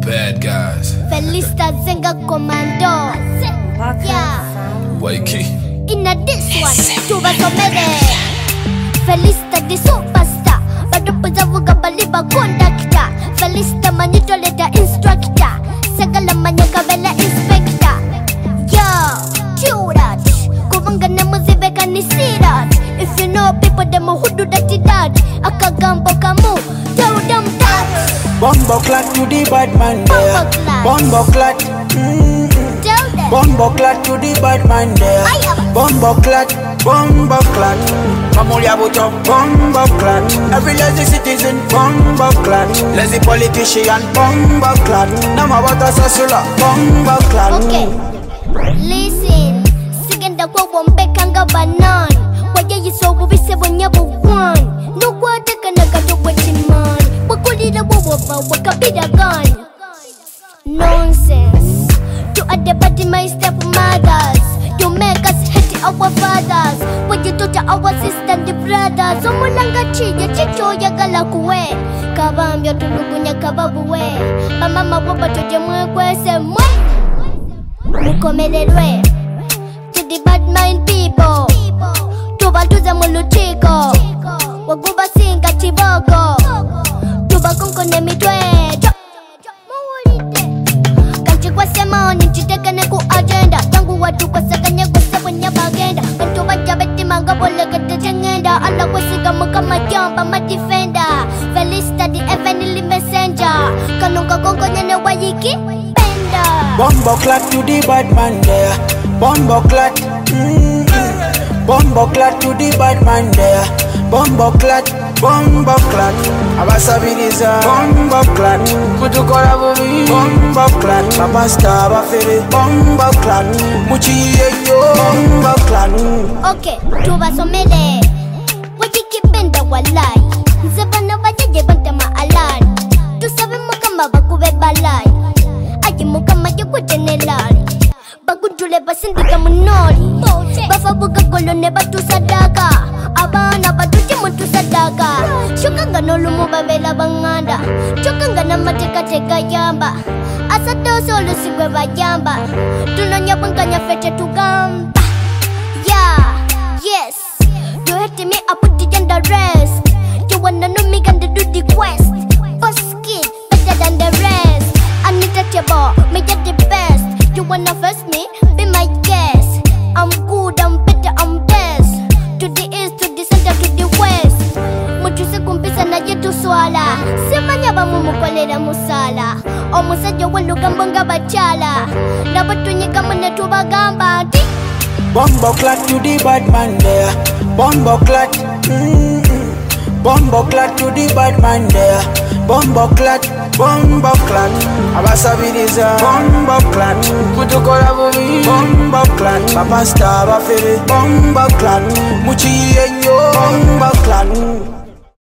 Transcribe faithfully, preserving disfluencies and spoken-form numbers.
bad guys. Felista Zenga Commando. Yeah. Wakey. In a this one, Tuba Somere. Felista the superstar. Badupuza Vuga Baliba conductor. Felista Manito letter instructor. Segala Manyaga Vela inspector. Yo, chill that. Kuvanga na muzibe kanisi that. If you know people demo who do that that. Akagambo kamu, tell them that. Bombo clat to the bad man there. Bombo clat. Bombo clat to the bad man there. Bombo clat. Bombo clat. Mamulia buto. Bombo clat. Every lazy citizen. Bombo clat. Lazy politician. Bombo clat. Nama wata sasula. Bombo clat. Okay. Listen. Sigenda kwa wombekanga banan. Waje yisobu bise bonyabu one. No kwa teka nagadobo chiman. Wakulira wawoba wakabida gun. Nonsense. To a debate my stepmothers. To make us hate our fathers. Waje tota our sisters and brothers. Omulanga chiye chicho yagala kuwe. Kabambyo tulugunya kababuwe. Bamama waba toje mwekwese mwe. Mukomererwe. To the bad mind people. Tubaltuze mulutiko. Waguba singa chiboko. Tubakonko ne mitwecho. Kanchi kwa sema nichitekane ku agenda. Tangu watu kwa sakanya kwa sebo nyabagenda. Kanto wajabeti manga bole kete jengenda. Ala kwa siga muka majamba madefender. Felista the heavenly messenger. Kanunga kongo nyene wayiki bender. Bombo clat to the bad man there. Bombo clat. Mm-hmm. Bombo clat to the bad man there. Bombo clat. Bombo clat. Abasabiriza. Bombo clat. Kutukora bubi. Bombo clat. Babasta bafere. Bombo clat. Muchiye yo. Bombo clat. Okay, tubasomere. Wajikipenda walai. Nzebana bajaje bantama alai. Tusabe mukama bakube balai. Aji mukama yokutenelari. Bagudule basindika munori. Bafabuga golone batu sadaka. Abana batuti muntu sadaka. Shukanga nolumu babela banganda. Shukanga na mateka teka yamba. Asado solo sigwe bajamba. Tunanya banganya fete tugamba. Yeah, yes. You hate me, I put it on the rest. You wanna know me, gonna do the quest. Boss kid, better than the rest. Untouchable, me get the best. You wanna first me, be my guest. I'm good, I'm better, I'm best. To the east, to the center, to the west. Mutuse kumpisa na yetu swala. Semanya ba mumukolera musala. O musaje walugambo nga bachala. Na batu nyika mune tubagamba. Bombo clat to the bad man there. Bombo clat. Mm-hmm. Bombo clat to the bad man there. Bombo clat. Bombo clat. Abasabiriza. Bombo clat. Kutukora bubi. Bombo clat. Babasta bafere. Bombo clat. Muchiye yo. Bombo clat.